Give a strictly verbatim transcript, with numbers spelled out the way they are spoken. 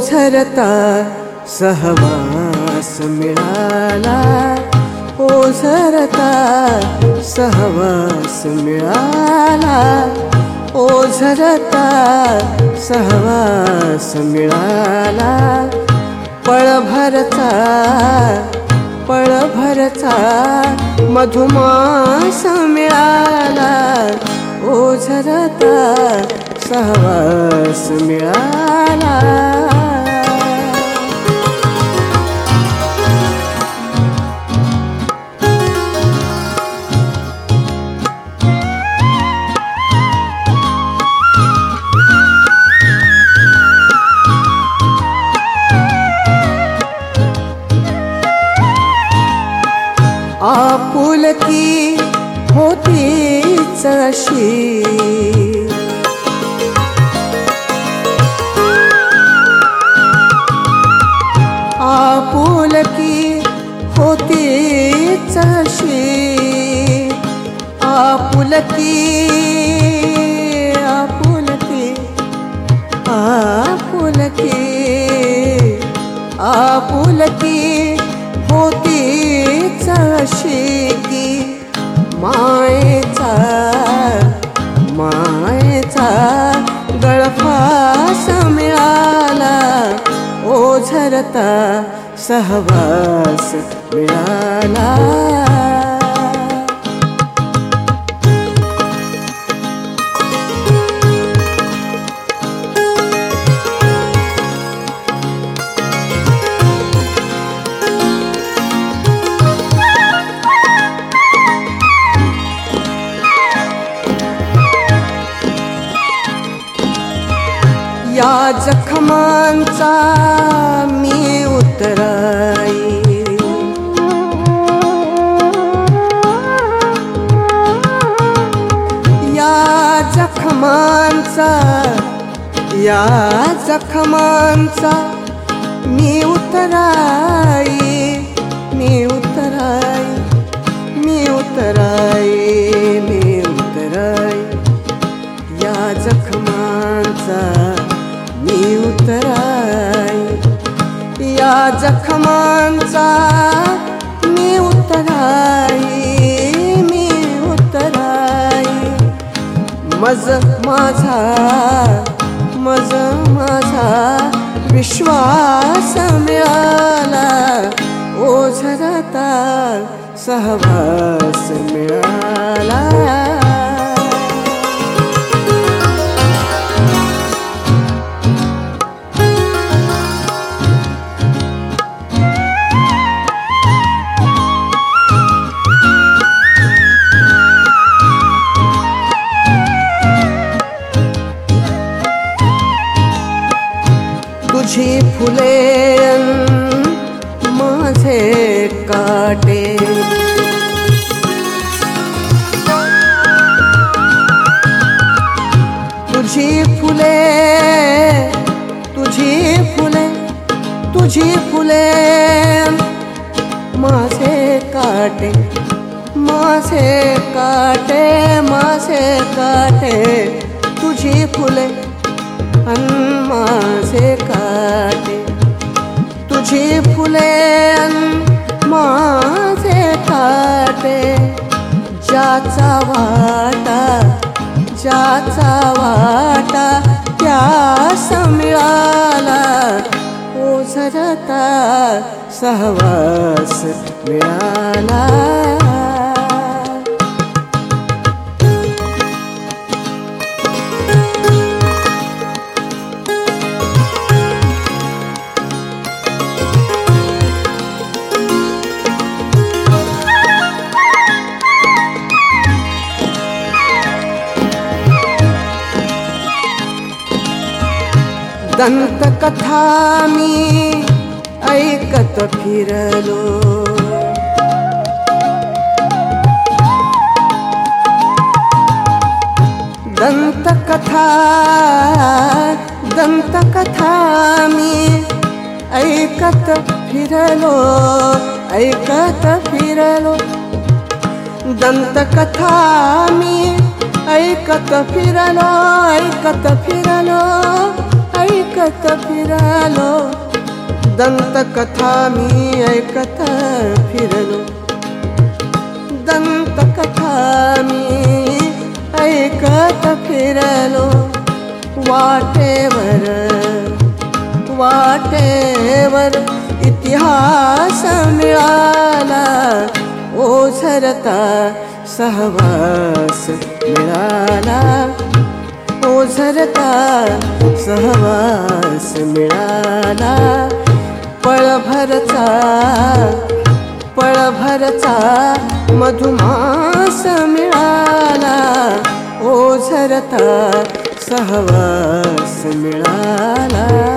ओझरता सहवास मिळाला, ओझरता सहवास मिळाला, ओझरता सहवास मिळाला. पळभरचा पळभरचा मधुमास मिळाला, ओझरता सहवास मिळाला. आपुलकी होतीच अशी, आपुलकी होतीच अशी, आपुलकी आपुलकी आपुलकी आपुलकी होतीच अशी की मायेचा मायेचा गळफास मिळाला, ओझरता सहवास मिळाला. या जखमांचा मी उतराई, या जखमांचा या जखमांचा मी उतराई, मी उतराई मी उतराई मी उतराई. या जखमांचा मी उतराई, या जखमांचा मी उतराई मी उतराई. मज माझा मज माझा विश्वास मिळाला, ओझरता सहवास मिळाला. तुझी फुले माझे काटे, तुझी फुले तुझी फुले तुझी फुले माझे काटे, माझे काटे माझे काटे. तुझी फुले अन माझे काटे, तुझी फुले अन माझे काटे. ज्याचा वाटा ज्याचा वाटा त्यास मिळाला, ओझरता सहवास मिळाला. दंतकथा मी ऐकत फिरलो, दंतकथा दंतकथा मी ऐकत फिरलो, ऐकत फिरलो. दंतकथा मी ऐकत फिरलो, ऐकत फिरलो, ऐकत फिरलो, दंतकथा मी ऐकत फिरलो, दंतकथा मी ऐकत फिरलो. वाटेवर वाटेवर इतिहास मिळाला, ओझरता सहवास मिळाला, ओझरता सहवास मिळाला. पळभरचा पळभरचा मधुमास मिळाला, ओझरता सहवास मिळाला.